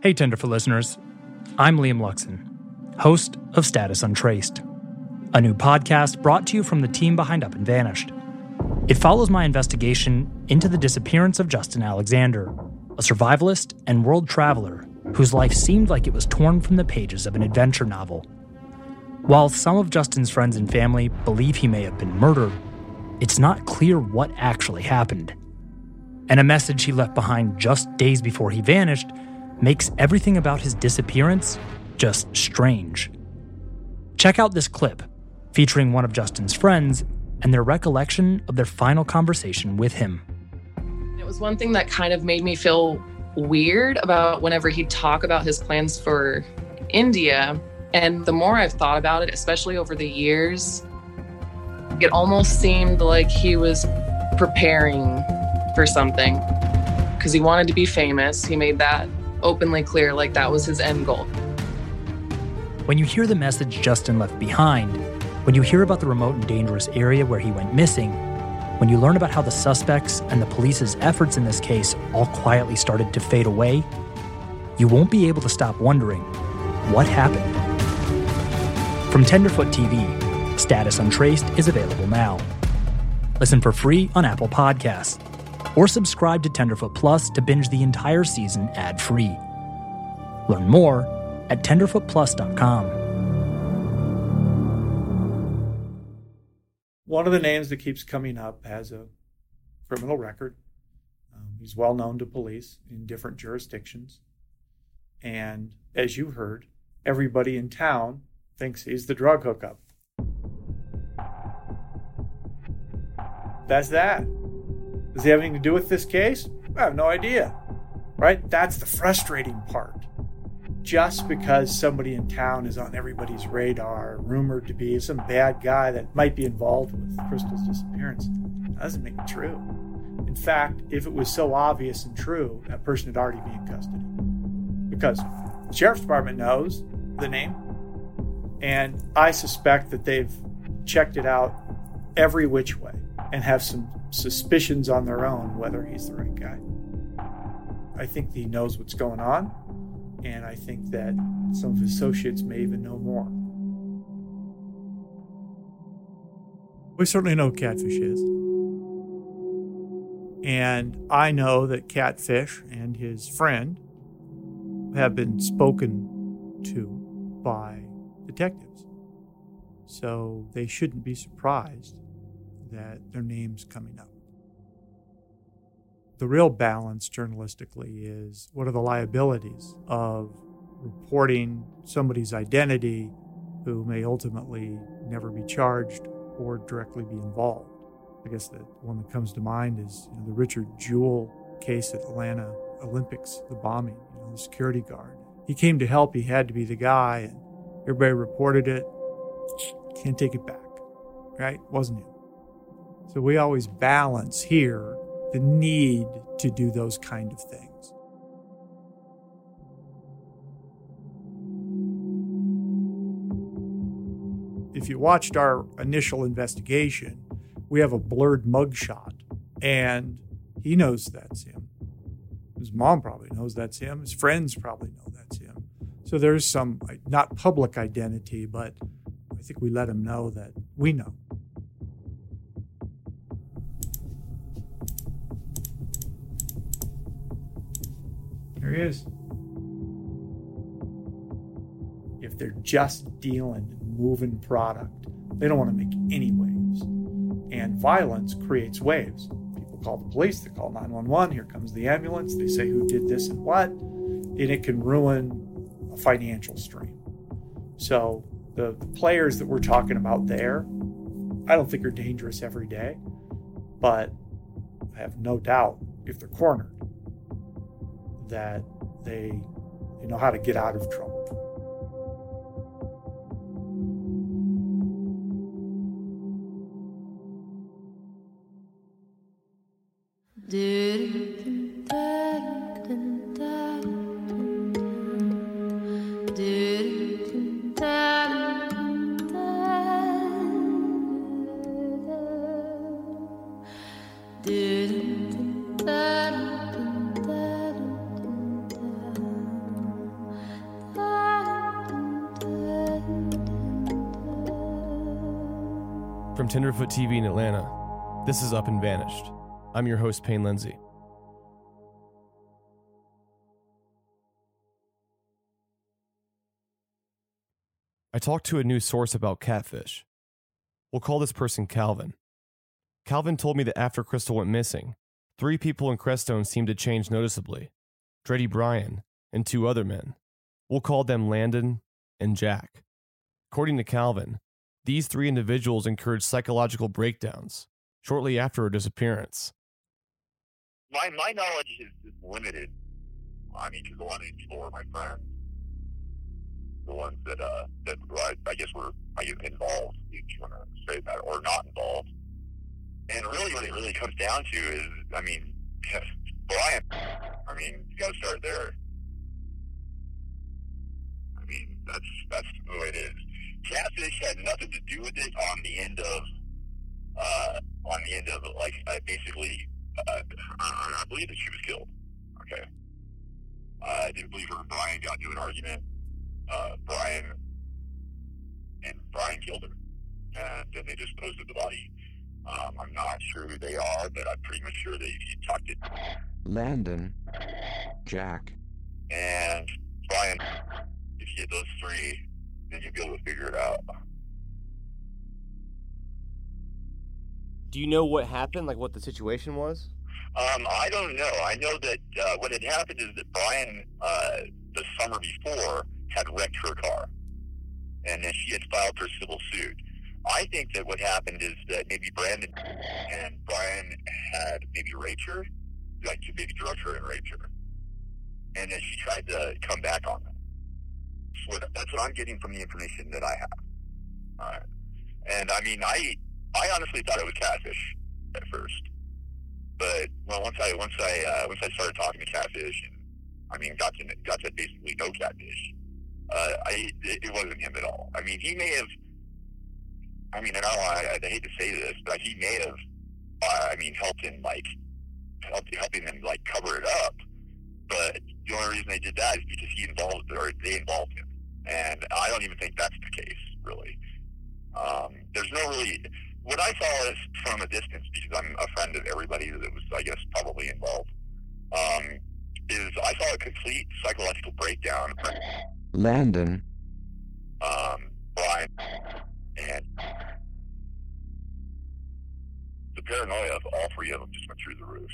Hey, Tenderfoot listeners. I'm Liam Luxon, host of Status Untraced, a new podcast brought to you from the team behind Up and Vanished. It follows my investigation into the disappearance of Justin Alexander, a survivalist and world traveler whose life seemed like it was torn from the pages of an adventure novel. While some of Justin's friends and family believe he may have been murdered, it's not clear what actually happened. And a message he left behind just days before he vanished makes everything about his disappearance just strange. Check out this clip featuring one of Justin's friends and their recollection of their final conversation with him. It was one thing that kind of made me feel weird about whenever he'd talk about his plans for India. And the more I've thought about it, especially over the years, it almost seemed like he was preparing for something because he wanted to be famous. He made that openly clear, like that was his end goal. When you hear the message Justin left behind, when you hear about the remote and dangerous area where he went missing, when you learn about how the suspects and the police's efforts in this case all quietly started to fade away, you won't be able to stop wondering, what happened? From Tenderfoot TV, Status Untraced is available now. Listen for free on Apple Podcasts, or subscribe to Tenderfoot Plus to binge the entire season ad-free. Learn more at tenderfootplus.com. One of the names that keeps coming up has a criminal record. He's well known to police in different jurisdictions. And as you heard, everybody in town thinks he's the drug hookup. That's that. Does he have anything to do with this case? I have no idea, right? That's the frustrating part. Just because somebody in town is on everybody's radar, rumored to be some bad guy that might be involved with Crystal's disappearance, doesn't make it true. In fact, if it was so obvious and true, that person would already be in custody. Because the sheriff's department knows the name, and I suspect that they've checked it out every which way and have some suspicions on their own whether he's the right guy. I think he knows what's going on, and I think that some of his associates may even know more. We certainly know who Catfish is. And I know that Catfish and his friend have been spoken to by detectives. So they shouldn't be surprised that their name's coming up. The real balance journalistically is, what are the liabilities of reporting somebody's identity who may ultimately never be charged or directly be involved? I guess the one that comes to mind is the Richard Jewell case at Atlanta Olympics, the bombing, the security guard. He came to help, he had to be the guy, and everybody reported it. Can't take it back, right? Wasn't him. So we always balance here the need to do those kind of things. If you watched our initial investigation, we have a blurred mugshot, and he knows that's him. His mom probably knows that's him. His friends probably know that's him. So there's some, not public identity, but I think we let him know that we know. There he is. If they're just dealing and moving product, they don't want to make any waves. And violence creates waves. People call the police, they call 911, here comes the ambulance, they say who did this and what, and it can ruin a financial stream. So the players that we're talking about there, I don't think are dangerous every day, but I have no doubt if they're cornered that they know how to get out of trouble. From Tenderfoot TV in Atlanta, this is Up and Vanished. I'm your host, Payne Lindsay. I talked to a news source about catfish. We'll call this person Calvin. Calvin told me that after Crystal went missing, 3 people in Crestone seemed to change noticeably. Dreddy Bryan and 2 other men. We'll call them Landon and Jack. According to Calvin, these 3 individuals incurred psychological breakdowns shortly after her disappearance. My knowledge is limited. I mean, because a lot of these people are my friends. The ones that I guess were involved, if you want to say that, or not involved. And really what it really comes down to is, I mean, Brian, I mean, you got to start there. I mean, that's the way it is. Catfish had nothing to do with it on the end of like, basically, I believe that she was killed. Okay. I didn't believe her and Brian got into an argument. Brian killed her, and then they disposed of the body. I'm not sure who they are, but I'm pretty much sure that if you talked to Landon, Jack, and Brian, if you get those 3, then you'll be able to figure it out. Do you know what happened, like what the situation was? I don't know. I know that what had happened is that Brian, the summer before, had wrecked her car, and then she had filed her civil suit. I think that what happened is that maybe Brandon and Brian had maybe raped her, like maybe drugged her and raped her, and then she tried to come back on them. So that's what I'm getting from the information that I have. All right. And I mean, I honestly thought it was catfish at first, but well, once I started talking to Catfish, and I mean, got to basically know Catfish, it wasn't him at all. I mean, he may have. I mean, and I hate to say this, but he may have. Helping them like cover it up. But the only reason they did that is because they involved him, and I don't even think that's the case, really. There's no really. What I saw is from a distance, because I'm a friend of everybody that was, I guess, probably involved. Is I saw a complete psychological breakdown. Landon, Brian, and the paranoia of all 3 of them just went through the roof.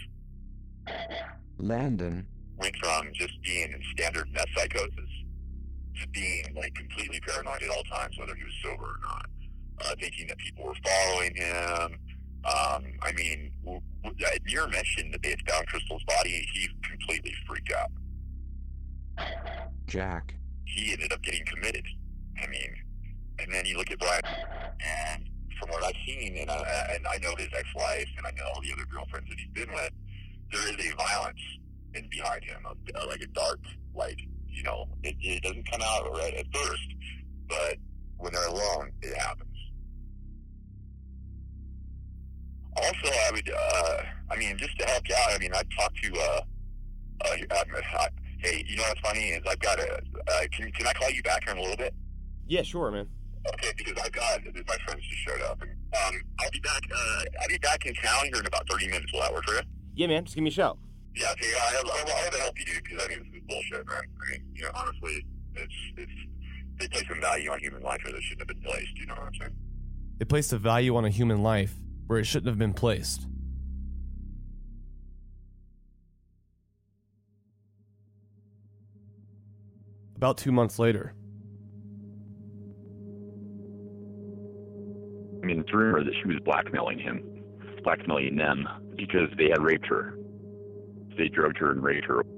Landon Went from just being in standard meth psychosis to being like completely paranoid at all times, whether he was sober or not, thinking that people were following him. I mean, Nir mentioned that they had found Crystal's body. He completely freaked out. Jack. He ended up getting committed. I mean, and then you look at Brian, and from what I've seen, and I know his ex-wife, and I know all the other girlfriends that he's been with, there is a violence in behind him, like a dark, like, you know, it doesn't come out right at first, but when they're alone, it happens. Also, I would, I mean, just to help you out, I mean, I've talked to, hey, you know what's funny is I've got a, can I call you back here in a little bit? Yeah, sure, man. Okay, because my friends just showed up, and I'll be back in town here in about 30 minutes. Will that work for you? Yeah, man, just give me a shout. Yeah, okay, I'll have to help you, dude, because I mean, this is bullshit, man. I mean, you know, honestly, they place some value on human life where they shouldn't have been placed, you know what I'm saying? They placed a value on a human life where it shouldn't have been placed. About 2 months later. I mean, it's rumored that she was blackmailing them, because they had raped her. They drugged her and raped her.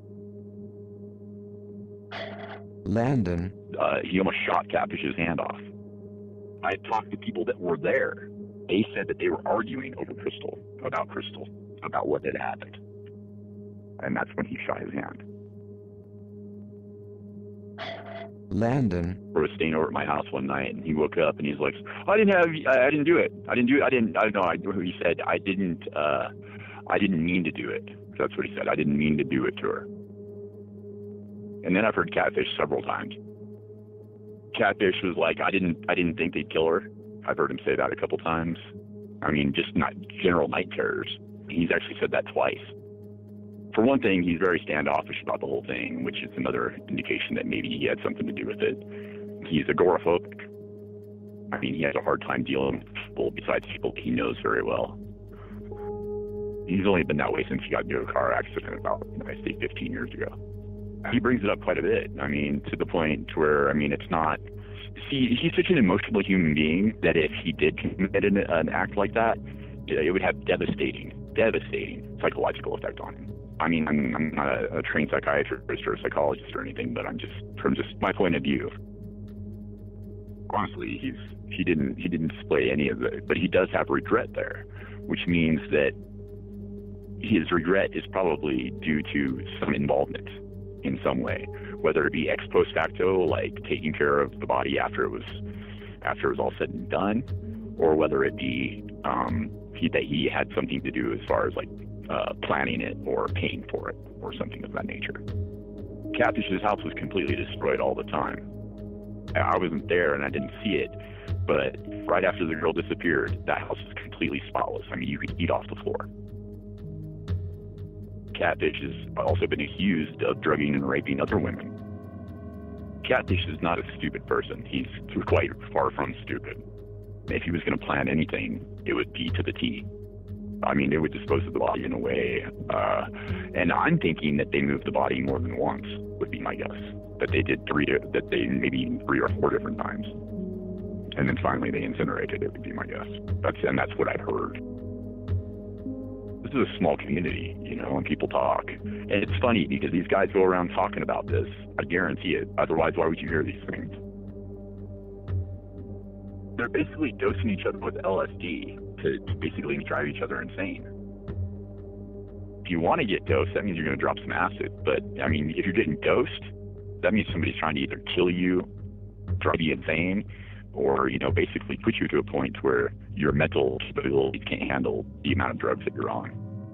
Landon. He almost shot Catfish's hand off. I talked to people that were there. They said that they were arguing over Crystal, about what had happened. And that's when he shot his hand. Landon. I was staying over at my house one night, and he woke up and he's like, I didn't do it. He said, I didn't mean to do it. That's what he said. I didn't mean to do it to her. And then I've heard Catfish several times. Catfish was like, I didn't think they'd kill her. I've heard him say that a couple times. I mean, just not general night terrors. He's actually said that twice. For one thing, he's very standoffish about the whole thing, which is another indication that maybe he had something to do with it. He's agoraphobic. I mean, he has a hard time dealing with people besides people he knows very well. He's only been that way since he got into a car accident about, I say, 15 years ago. He brings it up quite a bit. I mean, to the point to where, I mean, it's not... See, he's such an emotional human being that if he did commit an act like that, it would have devastating psychological effect on him. I mean, I'm not a trained psychiatrist or a psychologist or anything, but I'm just, from just my point of view. Honestly, he didn't display any of it, but he does have regret there, which means that his regret is probably due to some involvement in some way, whether it be ex post facto, like taking care of the body after it was all said and done, or whether it be that he had something to do as far as like planning it or paying for it or something of that nature. Catfish's house was completely destroyed all the time. I wasn't there and I didn't see it, but right after the girl disappeared, that house was completely spotless. I mean, you could eat off the floor. Catfish has also been accused of drugging and raping other women. Catfish is not a stupid person. He's quite far from stupid. If he was going to plan anything, it would be to the T. I mean, they would dispose of the body in a way, and I'm thinking that they moved the body more than once, would be my guess. That they did maybe 3 or 4 different times. And then finally they incinerated it, would be my guess. That's what I've heard. This is a small community, you know, and people talk. And it's funny because these guys go around talking about this. I guarantee it. Otherwise, why would you hear these things? They're basically dosing each other with LSD to basically drive each other insane. If you want to get dosed, that means you're going to drop some acid. But, I mean, if you're getting dosed, that means somebody's trying to either kill you, drive you insane, or, you know, basically put you to a point where your mental capabilities can't handle the amount of drugs that you're on.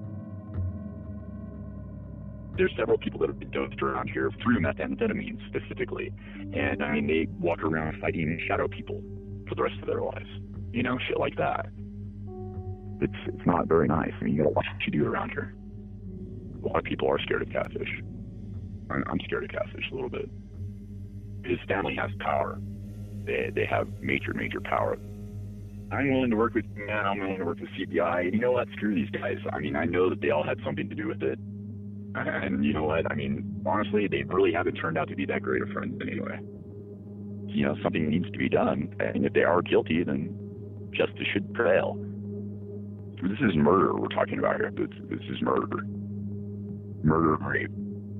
There's several people that have been dosed around here through methamphetamine specifically. And, I mean, they walk around fighting shadow people for the rest of their lives. You know, shit like that. It's not very nice. I mean, you gotta watch what you do around here. A lot of people are scared of Catfish. I'm scared of Catfish a little bit. His family has power. They have major power. I'm willing to work with man. I'm willing to work with CBI. And you know what? Screw these guys. I mean, I know that they all had something to do with it. And you know what? I mean, honestly, they really haven't turned out to be that great of friends anyway. You know, something needs to be done. And if they are guilty, then justice should prevail. This is murder we're talking about here. This is murder. Murder and rape.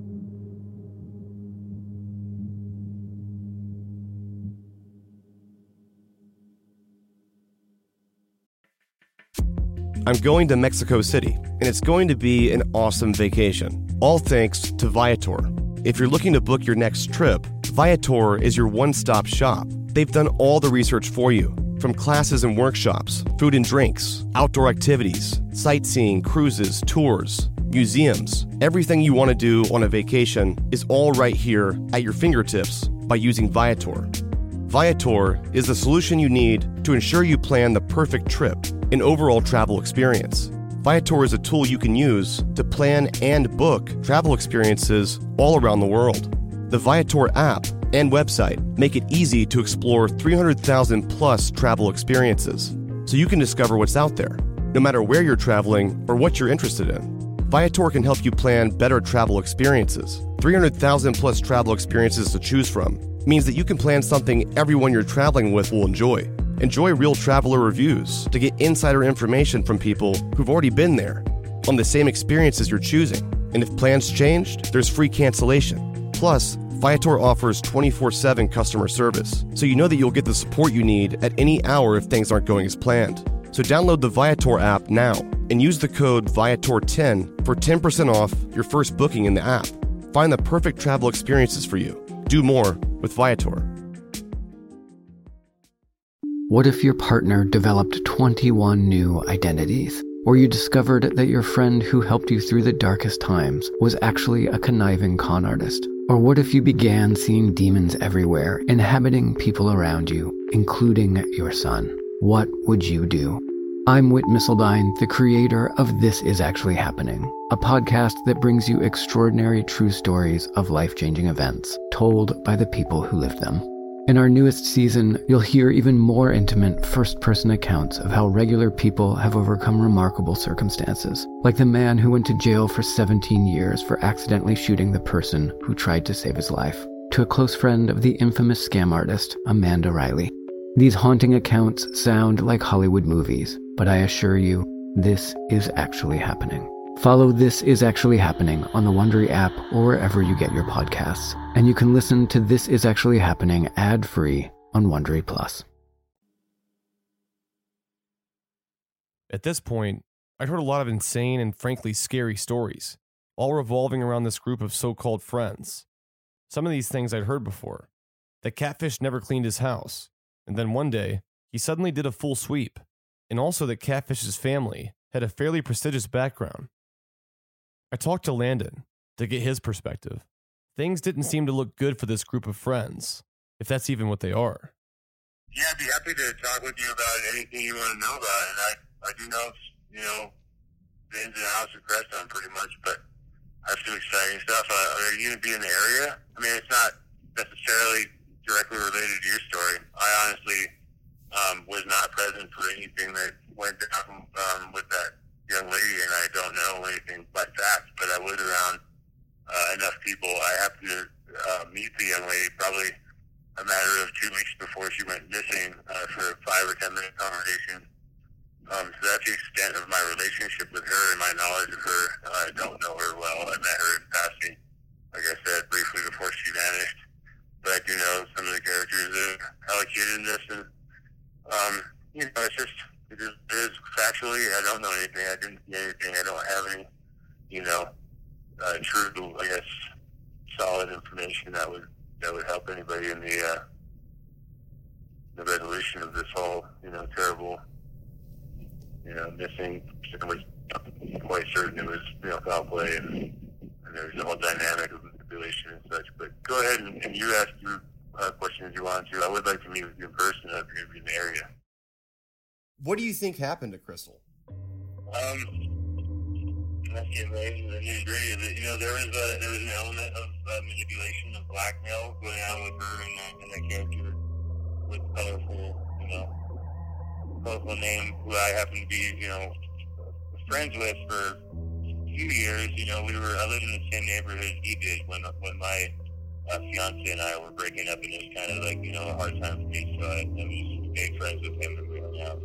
I'm going to Mexico City, and it's going to be an awesome vacation. All thanks to Viator. If you're looking to book your next trip, Viator is your one-stop shop. They've done all the research for you, from classes and workshops, food and drinks, outdoor activities, sightseeing, cruises, tours, museums. Everything you want to do on a vacation is all right here at your fingertips by using Viator. Viator is the solution you need to ensure you plan the perfect trip and overall travel experience. Viator is a tool you can use to plan and book travel experiences all around the world. The Viator app and website make it easy to explore 300,000 plus travel experiences, so you can discover what's out there, no matter where you're traveling or what you're interested in. Viator can help you plan better travel experiences. 300,000 plus travel experiences to choose from means that you can plan something everyone you're traveling with will enjoy. Enjoy real traveler reviews to get insider information from people who've already been there on the same experiences you're choosing. And if plans changed, there's free cancellation. Plus, Viator offers 24/7 customer service, so you know that you'll get the support you need at any hour if things aren't going as planned. So download the Viator app now and use the code Viator10 for 10% off your first booking in the app. Find the perfect travel experiences for you. Do more with Viator. What if your partner developed 21 new identities? Or you discovered that your friend who helped you through the darkest times was actually a conniving con artist? Or what if you began seeing demons everywhere, inhabiting people around you, including your son? What would you do? I'm Whit Missildine, the creator of This Is Actually Happening, a podcast that brings you extraordinary true stories of life-changing events told by the people who lived them. In our newest season, you'll hear even more intimate first-person accounts of how regular people have overcome remarkable circumstances, like the man who went to jail for 17 years for accidentally shooting the person who tried to save his life, to a close friend of the infamous scam artist, Amanda Riley. These haunting accounts sound like Hollywood movies, but I assure you, this is actually happening. Follow This Is Actually Happening on the Wondery app or wherever you get your podcasts. And you can listen to This Is Actually Happening ad-free on Wondery Plus. At this point, I'd heard a lot of insane and frankly scary stories, all revolving around this group of so-called friends. Some of these things I'd heard before. That Catfish never cleaned his house, and then one day, he suddenly did a full sweep, and also that Catfish's family had a fairly prestigious background. I talked to Landon to get his perspective. Things didn't seem to look good for this group of friends, if that's even what they are. Yeah, I'd be happy to talk with you about anything you want to know about. And I do know, the ins and outs of Crestone pretty much, but I have some exciting stuff. Are you going to be in the area? I mean, it's not necessarily directly related to your story. I honestly was not present for anything that went down with that young lady, and I don't know anything by fact, but I was around enough people. I happened to meet the young lady probably a matter of 2 weeks before she went missing for a 5 or 10 minute conversation. So that's the extent of my relationship with her and my knowledge of her. I don't know her well. I met her in passing, like I said, briefly before she vanished. But I do know some of the characters that are allocated in this, and it is factually, I don't know anything. I didn't see anything. I don't have any, true, I guess, solid information that would help anybody in the resolution of this whole, terrible, missing. I was quite certain it was, foul play, and there's a whole dynamic of manipulation and such. But go ahead and you ask your questions you want to. I would like to meet with you in person if you're in the area. What do you think happened to Crystal? Let's get right into the nitty-gritty of it. There was an element of manipulation, of blackmail going on with her and that character with colorful name, who I happen to be, friends with for a few years. I lived in the same neighborhood he did when my fiance and I were breaking up, and it was kind of like, a hard time for me, so I was big friends with him and we hung out.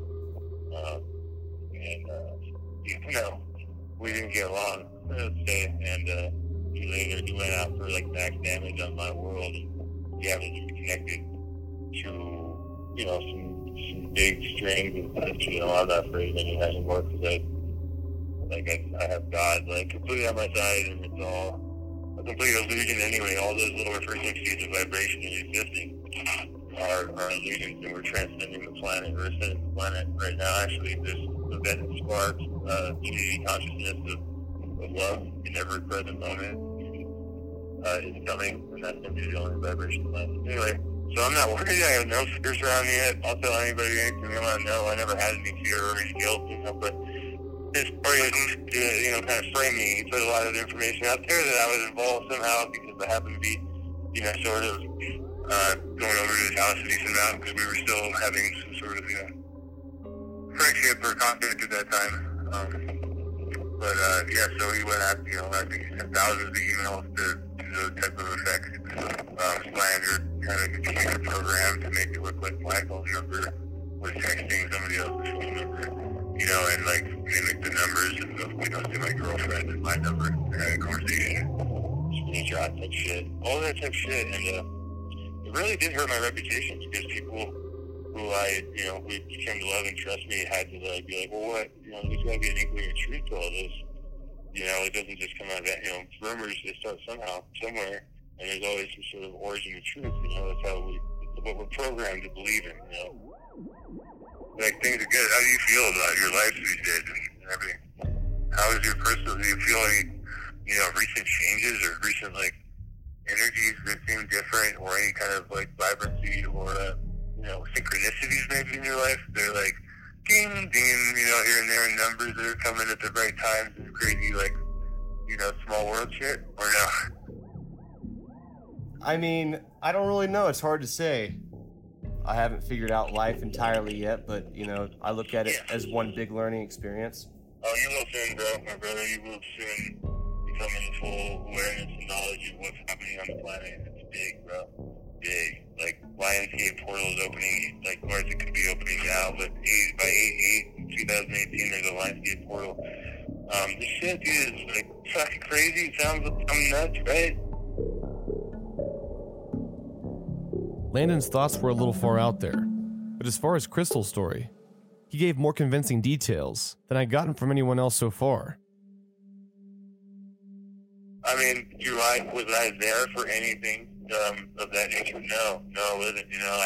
We didn't get along, let's say, and he went out for max damage on my world, and he happened to be connected to, some big strings and such. I'm not afraid of any anymore, because I have God completely on my side, and it's all a complete illusion anyway. All those little refreshing seeds of vibration and existing are illusions, and we're transcending the planet. We're ascending the planet right now. Actually, this event sparks unity consciousness of love in every present moment is coming, and that's going to be the only vibration left. Anyway, so I'm not worried. I have no fears around me yet. I'll tell anybody anything they want to know. I never had any fear or any guilt, but his story is, kind of frame me. He put a lot of information out there that I was involved somehow because I happened to be, sort of going over to his house a decent amount because we were still having some sort of, friendship or conflict at that time. So he went out, I think he sent thousands of emails to those type of effects, slander, kind of computer program to make it look like my phone number was texting somebody else's phone number, and mimic the numbers of, to my girlfriend and my number, and had a conversation, screenshot type shit, all that type shit, and it really did hurt my reputation because people who who came to love and trust me had to be like, well, what, there's got to be an inkling of truth to all this. It doesn't just come out of that, rumors, they start somehow, somewhere, and there's always some sort of origin of truth, that's how what we're programmed to believe in, Things are good. How do you feel about your life these days and everything? How is your personal, do you feel any, recent changes or recent, energies that seem different, or any kind of, vibrancy or, synchronicities maybe in your life. They're like, ding, ding, here and there, numbers that are coming at the right times and crazy, small world shit, or no? I mean, I don't really know. It's hard to say. I haven't figured out life entirely yet, but, I look at it as one big learning experience. Oh, you will soon, bro. My brother, you will soon become in full awareness and knowledge of what's happening on the planet. It's big, bro. Big. Like, Lionsgate portal is opening, or it could be opening now, but by 2018, there's a Lionsgate portal. This shit, dude, is, fucking crazy. It sounds nuts, right? Landon's thoughts were a little far out there, but as far as Crystal's story, he gave more convincing details than I'd gotten from anyone else so far. I mean, was I there for anything of that nature? No, I wasn't.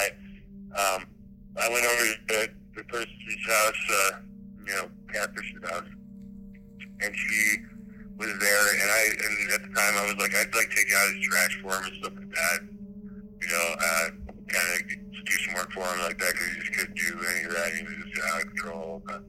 I went over to the person's house, Catfish's house, and she was there, and at the time I was like, I'd take out his trash for him and stuff like that. Kind of do some work for him like that, because he just couldn't do any of that. He was just out of control. But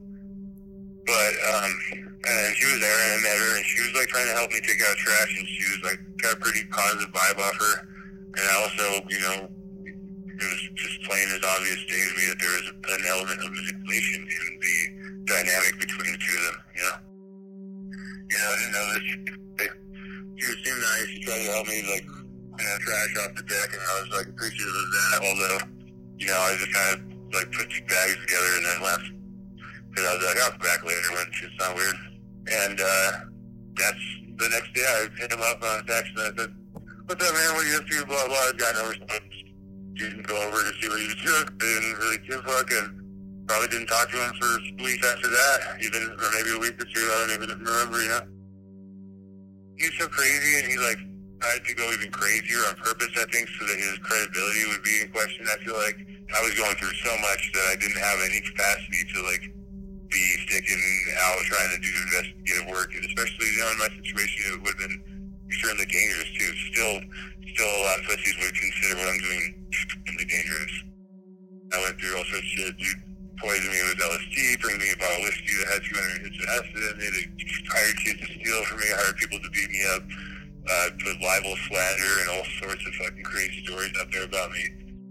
and she was there, and I met her, and she was trying to help me take out trash, and she was got a pretty positive vibe off her. And I also, it was just plain as obvious to me that there was an element of manipulation in the dynamic between the two of them. I didn't know this. She seemed nice. She tried to help me clean that trash off the deck, and I was appreciative of that. Although, I just kind of put two bags together and then left. Because I was like, I'll come back later when shit's not weird. And that's the next day I hit him up on a text and I said, what's up, man? What are you up to? Blah, blah. I got no response. Didn't go over to see what he was doing. Didn't really give a fuck, and probably didn't talk to him for weeks after that, or maybe a week or two. I don't even remember, He was so crazy, and he tried to go even crazier on purpose, I think, so that his credibility would be in question. I feel like I was going through so much that I didn't have any capacity to be sticking out trying to do investigative work, and especially in my situation, it would have been extremely dangerous too. Still a lot of pussies would consider what I'm doing extremely dangerous. I went through all sorts of shit. Dude poisoned me with LSD, bring me a bottle of whiskey that had 200 hits of acid in it. Hired kids to steal from me. Hired people to beat me up. Put libel, slander, and all sorts of fucking crazy stories out there about me.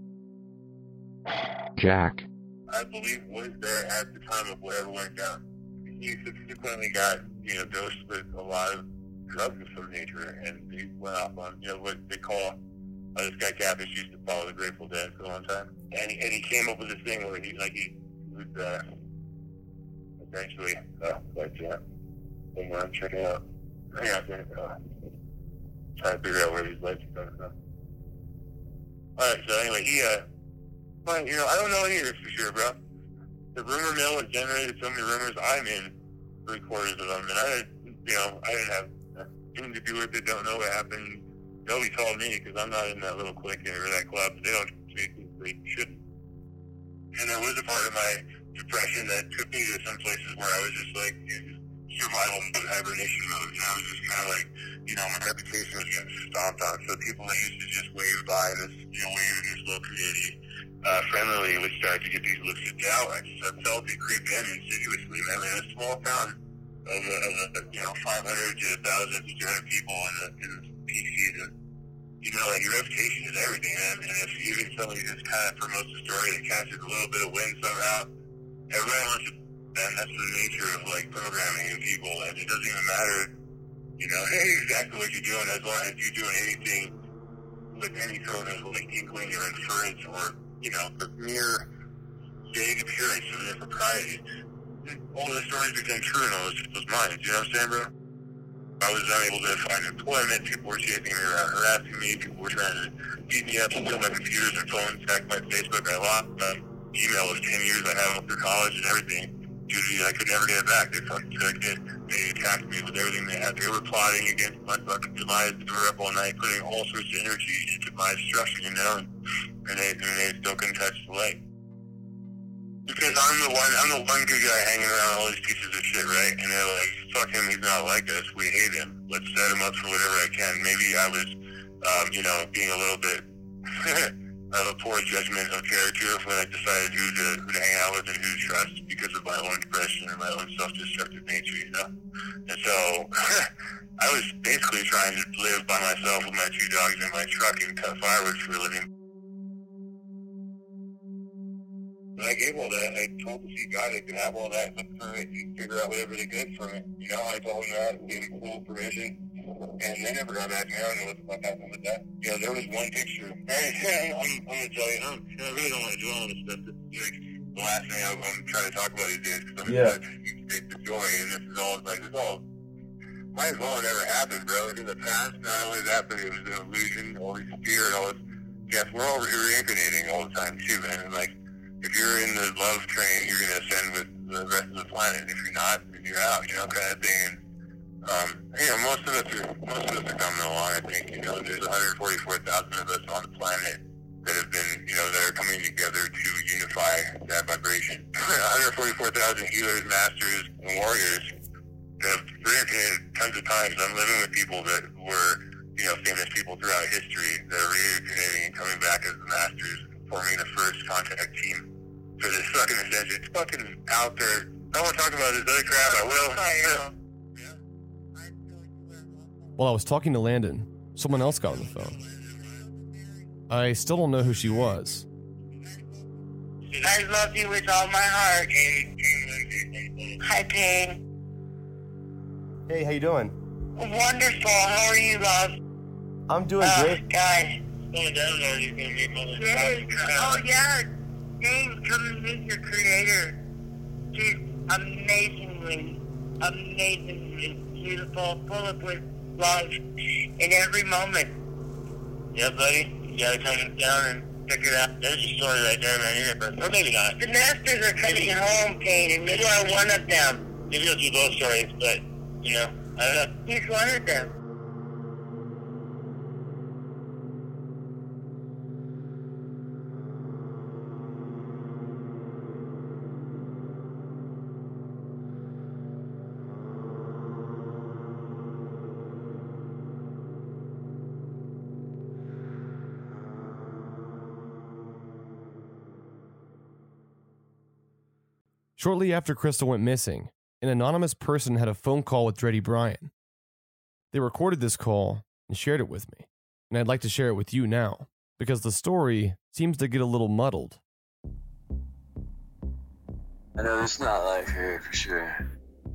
Jack. I believe was there at the time of whatever went down. He subsequently got, dosed with a lot of drugs of some nature, and he went off on, what they call, this guy Catfish used to follow the Grateful Dead for a long time. And he came up with this thing where he would, eventually, thing I'm checking out. Trying to figure out where these lights are coming from. Alright, so anyway, I don't know any of this for sure, bro. The rumor mill has generated so many rumors. I'm in 3/4 of them, and I didn't have anything to do with it. Don't know what happened. Nobody told me, because I'm not in that little clique or that club. They don't speak. They shouldn't. And there was a part of my depression that took me to some places where I was just in survival mode, hibernation mode, and I was just kind of my reputation was getting stomped on. So people that used to just wave by this, wave in this little community, friendly would start to get these looks at doubt. I felt it creep in insidiously. Man, in a small town of 500 to 1,000 to 200 people in the peak season, your reputation is everything, man. And if even somebody just kind of promotes a story that catches a little bit of wind somehow, everybody wants to. And that's the nature of programming and people, and it doesn't even matter, exactly what you're doing, as long as you're doing anything with any sort of inkling or inference or the mere vague appearance of impropriety. All the stories became true in all those people's minds. You know what I'm saying, bro? I was unable to find employment. People were chasing me around, harassing me. People were trying to beat me up, steal my computers and phones, hack my Facebook. I lost email of 10 years I had through college and everything. Dude, I could never get it back. They fucking took it. They attacked me with everything they had. They were plotting against my fucking demise. They were up all night putting all sorts of energy into my destruction, and they still couldn't touch the light. Because I'm the one good guy hanging around all these pieces of shit, right? And they're like, fuck him, he's not like us. We hate him. Let's set him up for whatever I can. Maybe I was, being a little bit have a poor judgment of character when I decided who to hang out with and who to trust because of my own depression and my own self-destructive nature, you know? And so I was basically trying to live by myself with my 2 dogs in my truck and cut fireworks for a living. When I gave all that, I told the see guy they could have all that, look for it, and figure out whatever they could from it. You know, I told them that, gave them full permission, and they never got back to me. I don't know what the fuck happened with that. You know, there was one picture. Hey, I'm gonna tell you, I really don't want to dwell on this stuff. Like, the last thing I'm trying to talk about these days, because I'm in such deep state of joy, and this is all, like, this all might as well have never happened, bro. In the past, not only that, but it was an illusion, all this fear, and all this. Yes, we're all reincarnating all the time, too, man. And, like, if you're in the love train, you're going to ascend with the rest of the planet. If you're not, then you're out, you know, kind of thing. And, you know, most of us are coming along, I think. You know, there's 144,000 of us on the planet that have been, you know, that are coming together to unify that vibration. 144,000 healers, masters, and warriors that have reincarnated tons of times. I'm living with people that were, you know, famous people throughout history that are reincarnating and coming back as the masters, forming the first contact team for this fucking ascension. It's fucking out there. I don't want to talk about this other crap. I will. While I was talking to Landon, someone else got on the phone. I still don't know who she was. I love you with all my heart. Hi, Payne. Hey, how you doing? Wonderful. How are you, love? I'm doing great. God. Oh, yeah. James, come and meet your creator. She's amazingly beautiful, full of with love in every moment. Yeah, buddy. You gotta come down and check it out. There's a story right there, man. Here, but or maybe not. The masters are coming home, Payne, and you are one of them. Maybe you'll do both stories, but, you know, I don't know. He's one of them. Shortly after Crystal went missing, an anonymous person had a phone call with Dreddy Bryan. They recorded this call and shared it with me, and I'd like to share it with you now, because the story seems to get a little muddled. I know it's not live here for sure.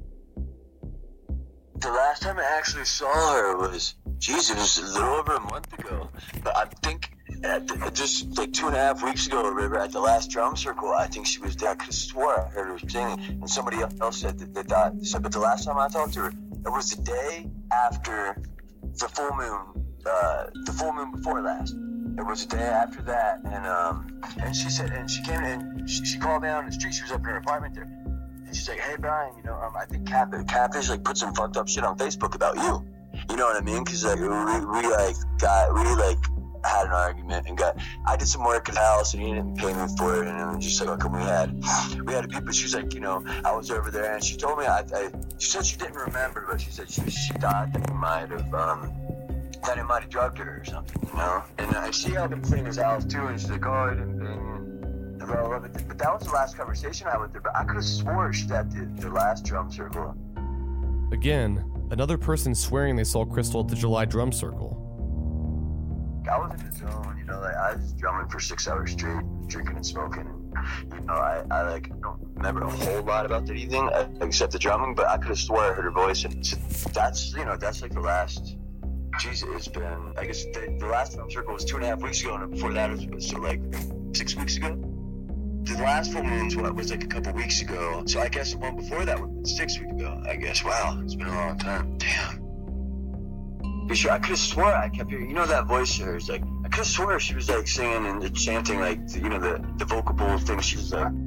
The last time I actually saw her was, geez, it was a little over a month ago. But I think just like 2.5 weeks ago or whatever, at the last drum circle, I think she was there. I could have swore I heard her singing, and somebody else said that they thought. So, but the last time I talked to her, it was the day after the full moon before last. It was the day after that, and she said, and she came in, and she called me out on the street. She was up in her apartment there, and she's like, "Hey Brian, you know, I think Catfish like put some fucked up shit on Facebook about you. You know what I mean? Because like we had an argument and I did some work at the house and he didn't pay me for it, and it was just like, okay, we had a beat, but she's like, you know, I was over there, and she told me she said she didn't remember, but she said she thought that he might have drugged her or something, you know. And she helped him clean his house too, and she's like, oh, I didn't pay you. But that was the last conversation I had with her. But I could have swore she at the last drum circle. Again, another person swearing they saw Crystal at the July drum circle. I was in the zone, you know, like I was drumming for 6 hours straight, drinking and smoking. You know, I don't remember a whole lot about that evening except the drumming, but I could have swore I heard her voice, and that's like the last. Jeez, it's been, I guess the last drum circle was 2.5 weeks ago, and before that was so like 6 weeks ago. The last full moon was like a couple weeks ago, so I guess the one before that was 6 weeks ago. I guess. Wow, it's been a long time. Damn. For sure, I could have swore I kept hearing, you know, that voice of hers, like, I could have swore she was, like, singing and chanting, like, you know, the vocable thing. She was, like,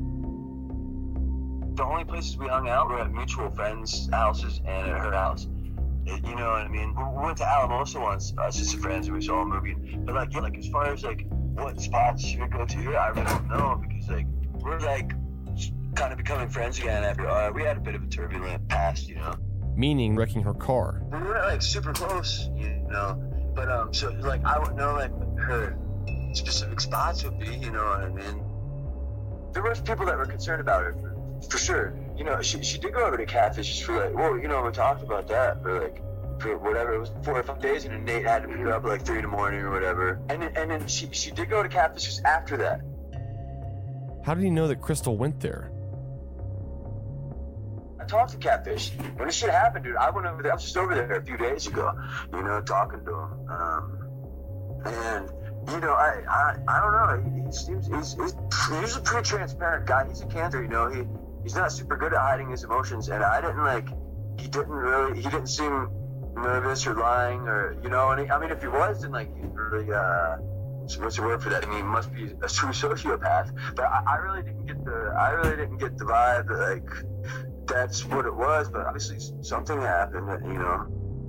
the only places we hung out were at mutual friends' houses and at her house. You know what I mean? We went to Alamosa once, us as friends, and we saw a movie. But, like, yeah, like, as far as, like, what spots she would go to, I really don't know, because, like, we're, like, kind of becoming friends again after, we had a bit of a turbulent past, you know? Meaning wrecking her car. We were like super close, you know, but so like I would know like her specific spots would be, you know what I mean? There was people that were concerned about her, for sure. You know, she did go over to Catfish just for like, whoa, you know, we talked about that for whatever, it was 4 or 5 days, and then Nate had to pick her up at like 3 in the morning or whatever. And then she did go to Catfish just after that. How did he know that Crystal went there? I talked to Catfish. When this shit happened, dude, I went over there. I was just over there a few days ago, you know, talking to him. And, you know, I don't know. He seems, he's a pretty transparent guy. He's a cancer, you know. He's not super good at hiding his emotions. And I didn't like, he didn't seem nervous or lying or, you know. And I mean, if he was, then like, he's really, what's the word for that? I mean, he must be a true sociopath. But I really didn't get the vibe that, like, that's what it was, but obviously something happened that, you know.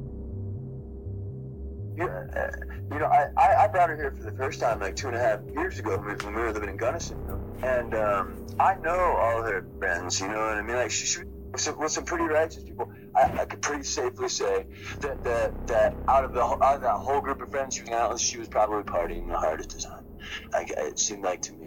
Yeah, you know, I brought her here for the first time like 2.5 years ago when we were living in Gunnison, you know? And I know all her friends, you know what I mean? Like, she was some pretty righteous people. I could pretty safely say that out of that whole group of friends she was out with, she was probably partying the hardest at the time. Like, it seemed like to me.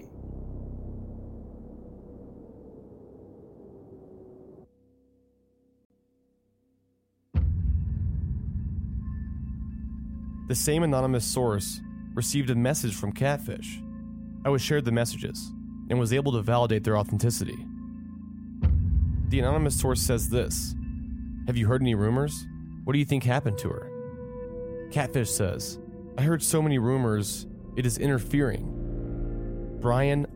The same anonymous source received a message from Catfish. I was shared the messages and was able to validate their authenticity. The anonymous source says this: "Have you heard any rumors? What do you think happened to her?" Catfish says, "I heard so many rumors, it is interfering. Brian..."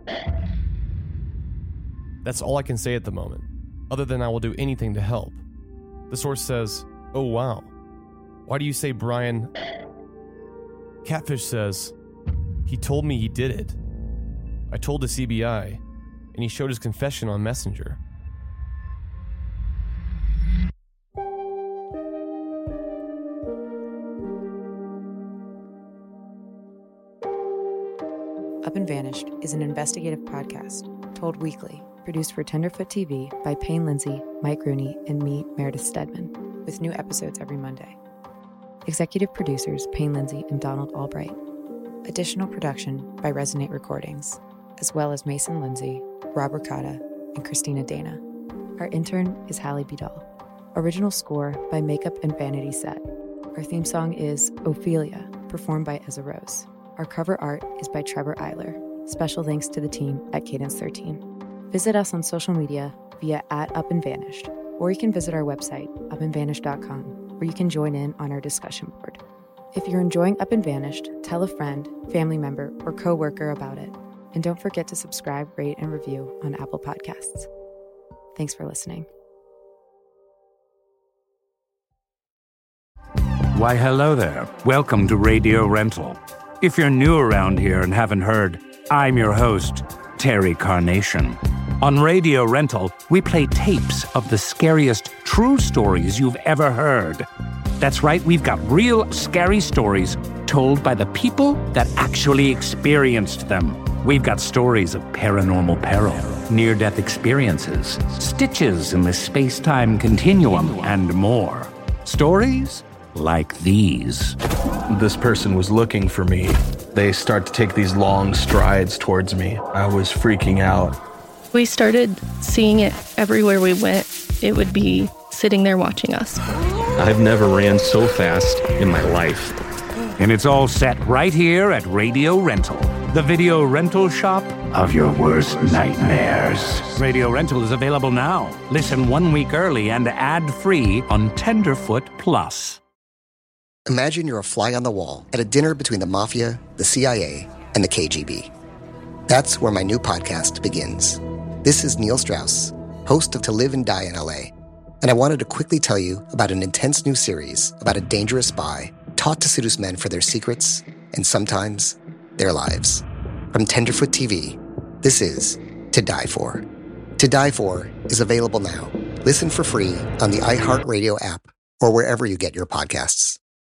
That's all I can say at the moment, other than I will do anything to help. The source says, "Oh wow. Why do you say Brian..." Catfish says, "He told me he did it. I told the CBI, and he showed his confession on Messenger." Up and Vanished is an investigative podcast told weekly, produced for Tenderfoot TV by Payne Lindsay, Mike Rooney, and me, Meredith Stedman, with new episodes every Monday. Executive producers Payne Lindsay and Donald Albright. Additional production by Resonate Recordings, as well as Mason Lindsay, Rob Ricotta, and Christina Dana. Our intern is Hallie Bidal. Original score by Makeup and Vanity Set. Our theme song is Ophelia, performed by Ezra Rose. Our cover art is by Trevor Eiler. Special thanks to the team at Cadence 13. Visit us on social media via @UpAndVanished, or you can visit our website, upandvanished.com, where you can join in on our discussion board. If you're enjoying Up and Vanished, tell a friend, family member, or coworker about it. And don't forget to subscribe, rate, and review on Apple Podcasts. Thanks for listening. Why, hello there. Welcome to Radio Rental. If you're new around here and haven't heard, I'm your host, Terry Carnation. On Radio Rental, we play tapes of the scariest true stories you've ever heard. That's right, we've got real scary stories told by the people that actually experienced them. We've got stories of paranormal peril, near-death experiences, stitches in the space-time continuum, and more. Stories like these. This person was looking for me. They start to take these long strides towards me. I was freaking out. We started seeing it everywhere we went. It would be sitting there watching us. I've never ran so fast in my life. And it's all set right here at Radio Rental, the video rental shop of your worst nightmares. Radio Rental is available now. Listen 1 week early and ad-free on Tenderfoot Plus. Imagine you're a fly on the wall at a dinner between the Mafia, the CIA, and the KGB. That's where my new podcast begins. This is Neil Strauss, host of To Live and Die in LA, and I wanted to quickly tell you about an intense new series about a dangerous spy taught to seduce men for their secrets and sometimes their lives. From Tenderfoot TV, this is To Die For. To Die For is available now. Listen for free on the iHeartRadio app or wherever you get your podcasts.